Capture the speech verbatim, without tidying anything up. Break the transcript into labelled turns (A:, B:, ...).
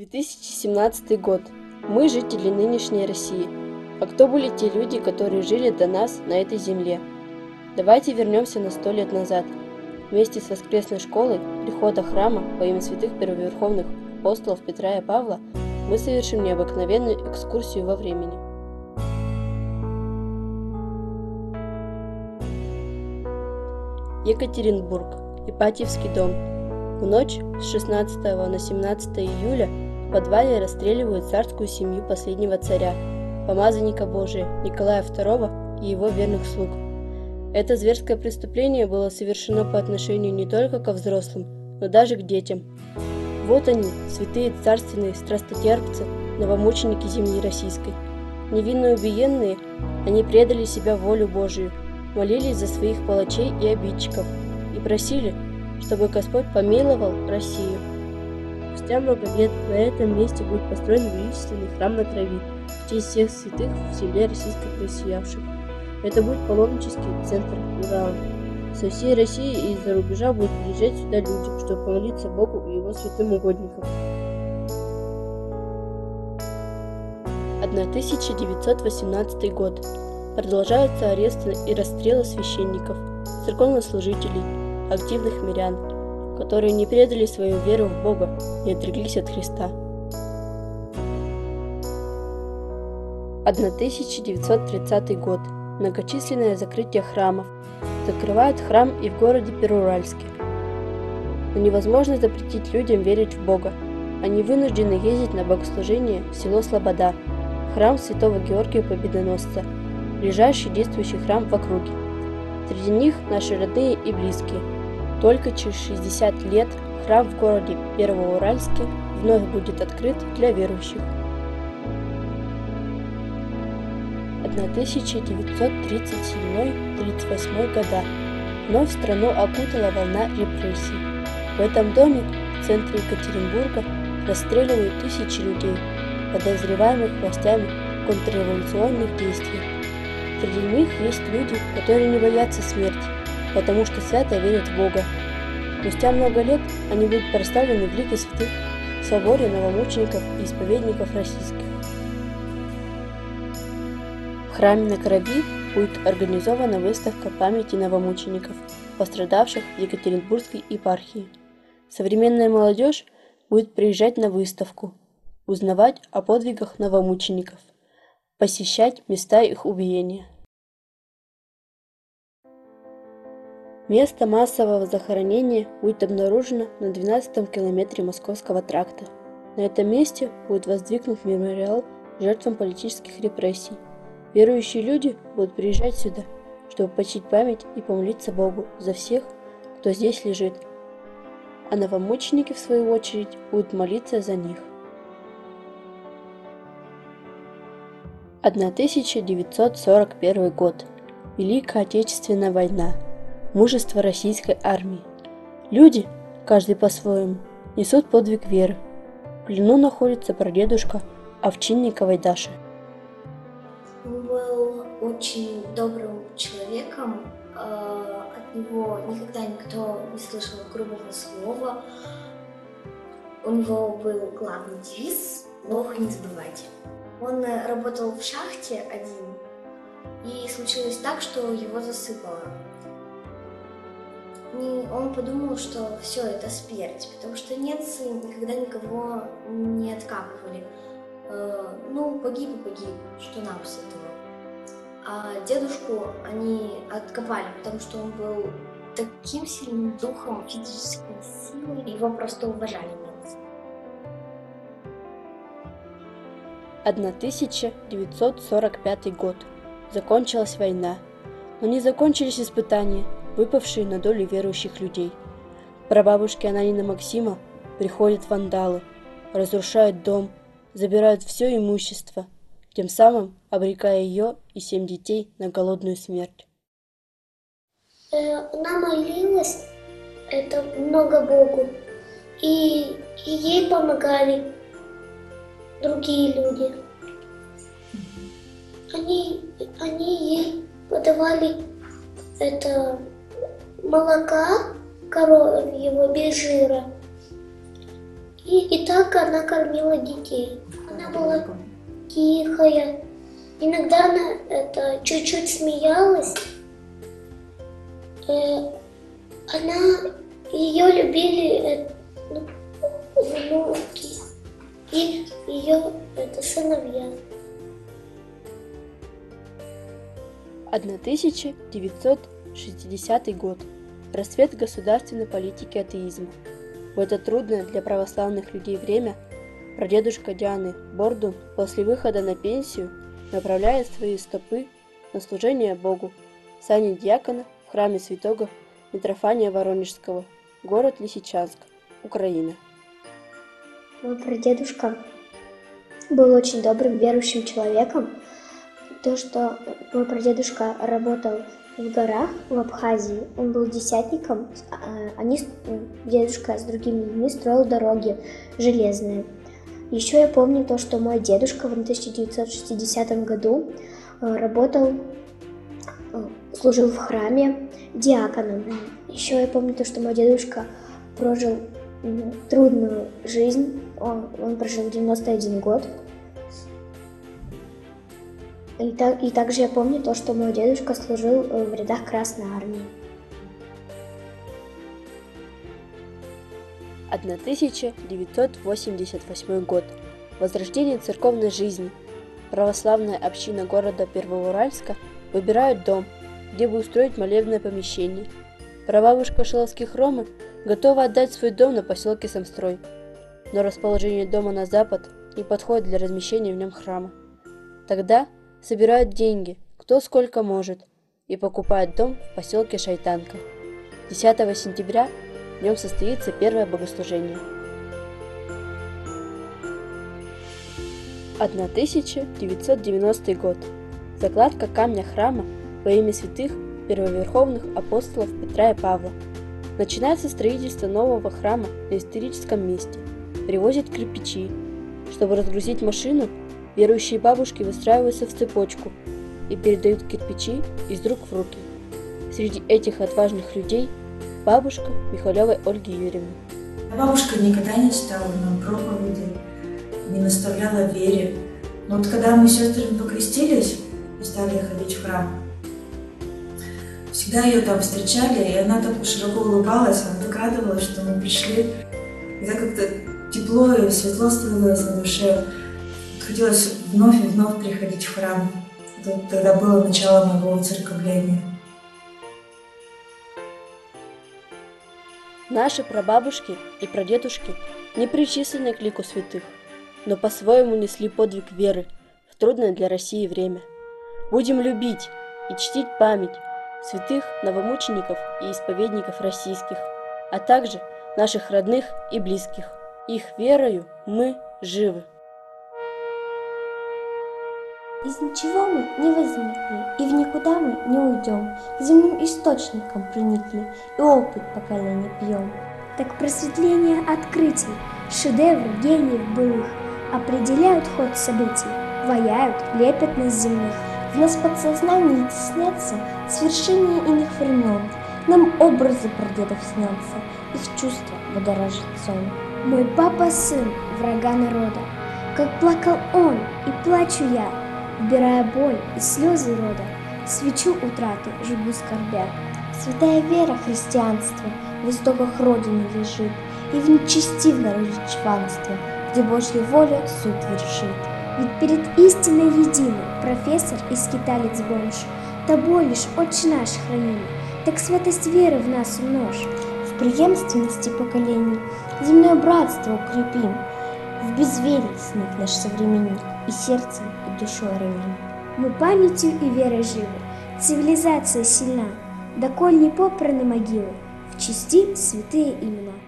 A: две тысячи семнадцатый год. Мы жители нынешней России. А кто были те люди, которые жили до нас на этой земле? Давайте вернемся на сто лет назад. Вместе с воскресной школой прихода храма во имя святых первоверховных апостолов Петра и Павла мы совершим необыкновенную экскурсию во времени. Екатеринбург. Ипатьевский дом. В ночь с шестнадцатого на семнадцатое июля в подвале расстреливают царскую семью последнего царя, помазанника Божия Николая второго и его верных слуг. Это зверское преступление было совершено по отношению не только ко взрослым, но даже к детям. Вот они, святые царственные страстотерпцы, новомученики земли российской. Невинно убиенные, они предали себя волю Божию, молились за своих палачей и обидчиков и просили, чтобы Господь помиловал Россию. Спустя много лет на этом месте будет построен величественный храм на крови в честь всех святых в земле российской просиявших. Это будет паломнический центр Урала. Со всей России и из-за рубежа будут приезжать сюда люди, чтобы помолиться Богу и его святым угодникам. тысяча девятьсот восемнадцатый год. Продолжаются аресты и расстрелы священников, церковнослужителей, активных мирян, которые не предали свою веру в Бога и отреклись от Христа. тысяча девятьсот тридцатый год. Многочисленное закрытие храмов. Закрывают храм и в городе Первоуральске. Но невозможно запретить людям верить в Бога. Они вынуждены ездить на богослужение в село Слобода, храм святого Георгия Победоносца, ближайший действующий храм в округе. Среди них наши родные и близкие. Только через шестьдесят лет храм в городе Первоуральске вновь будет открыт для верующих. тысяча девятьсот тридцать седьмой — тридцать восьмой года. Вновь страну окутала волна репрессий. В этом доме, в центре Екатеринбурга, расстреливают тысячи людей, подозреваемых властями в контрреволюционных действиях. Среди них есть люди, которые не боятся смерти, потому что свято верят в Бога. Спустя много лет они будут прославлены в лике святых в соборе новомучеников и исповедников российских. В храме на крови будет организована выставка памяти новомучеников, пострадавших в Екатеринбургской епархии. Современная молодежь будет приезжать на выставку, узнавать о подвигах новомучеников, посещать места их убиения. Место массового захоронения будет обнаружено на двенадцатом километре Московского тракта. На этом месте будет воздвигнут мемориал жертвам политических репрессий. Верующие люди будут приезжать сюда, чтобы почтить память и помолиться Богу за всех, кто здесь лежит, а новомученики, в свою очередь, будут молиться за них. тысяча девятьсот сорок первый год. Великая Отечественная война. Мужество российской армии. Люди, каждый по-своему, несут подвиг веры. В плену находится прадедушка Овчинниковой Даши.
B: Он был очень добрым человеком, от него никогда никто не слышал грубого слова. У него был главный девиз «Бог не забывайте». Он работал в шахте один, и случилось так, что его засыпало. И он подумал, что все, это смерть, потому что немцы никогда никого не откапывали. Ну, погиб и погиб, что нам с этого. А дедушку они откопали, потому что он был таким сильным духом, физической силой, его просто уважали немцы.
A: тысяча девятьсот сорок пятый год. Закончилась война, но не закончились испытания, выпавшие на долю верующих людей. К прабабушке Ананина Максима приходят вандалы, разрушают дом, забирают все имущество, тем самым обрекая ее и семь детей на голодную смерть.
C: Она молилась это много Богу, и, и ей помогали другие люди. Они, они ей подавали это молока коровьего без жира И, и так она кормила детей. Она была тихая. Иногда она это, чуть-чуть смеялась. Э, она, ее любили э, ну, внуки и ее это, сыновья.
A: тысяча девятьсот шестидесятый год. Расцвет государственной политики атеизма. В это трудное для православных людей время прадедушка Дианы Бордун после выхода на пенсию направляет свои стопы на служение Богу в сане диакона в храме святого Митрофания Воронежского, город Лисичанск, Украина.
D: Мой прадедушка был очень добрым, верующим человеком. То, что мой прадедушка работал в горах в Абхазии, он был десятником, они, дедушка с другими людьми строил дороги железные. Еще я помню то, что мой дедушка в тысяча девятьсот шестидесятом году работал, служил в храме диаконом. Еще я помню то, что мой дедушка прожил трудную жизнь, он, он прожил девяносто один год. И, так, и также я помню то, что мой дедушка служил в рядах Красной Армии.
A: тысяча девятьсот восемьдесят восьмой год. Возрождение церковной жизни. Православная община города Первоуральска выбирает дом, где бы устроить молебное помещение. Прабабушка Шиловских Ромы готова отдать свой дом на поселке Самстрой, но расположение дома на запад не подходит для размещения в нем храма. Тогда собирают деньги, кто сколько может, и покупает дом в поселке Шайтанка. десятого сентября в нем состоится первое богослужение. тысяча девятьсот девяностый год. Закладка камня храма во имя святых первоверховных апостолов Петра и Павла. Начинается строительство нового храма на историческом месте. Привозят кирпичи. Чтобы разгрузить машину, верующие бабушки выстраиваются в цепочку и передают кирпичи из рук в руки. Среди этих отважных людей бабушка Михалевой Ольги Юрьевны.
E: Бабушка никогда не читала нам проповеди, не наставляла в вере. Но вот когда мы с сестрами покрестились и стали ходить в храм, всегда ее там встречали, и она так широко улыбалась, она так радовалась, что мы пришли. И так как-то тепло и светло становилось на душе. Хотелось вновь и вновь приходить в храм. Это тогда было начало моего уцерковления.
A: Наши прабабушки и прадедушки не причислены к лику святых, но по-своему несли подвиг веры в трудное для России время. Будем любить и чтить память святых новомучеников и исповедников российских, а также наших родных и близких. Их верою мы живы.
F: Из ничего мы не возникли, и в никуда мы не уйдем. К земным источникам приникли, и опыт поколения пьем. Так просветление открытий, шедевры гениев былых определяют ход событий, ваяют, лепят нас земных. В нас подсознании теснятся свершения иных времен. Нам образы прадедов снятся, их чувства будоражит сон. Мой папа сын врага народа, как плакал он, и плачу я, вбирая боль и слезы рода, свечу утраты жгу скорбя. Святая вера христианства в истоках Родины лежит, и в нечестив народе чванство, где Божья воля суд вершит. Ведь перед истиной единой профессор и скиталец бомж, тобой лишь Отче наш храним, так святость веры в нас умножь. В преемственности поколений земное братство укрепим, в безверии сник наш современник, и сердцем, и душой раним. Мы памятью и верой живы, цивилизация сильна, доколь не попраны могилы, в чести святые имена.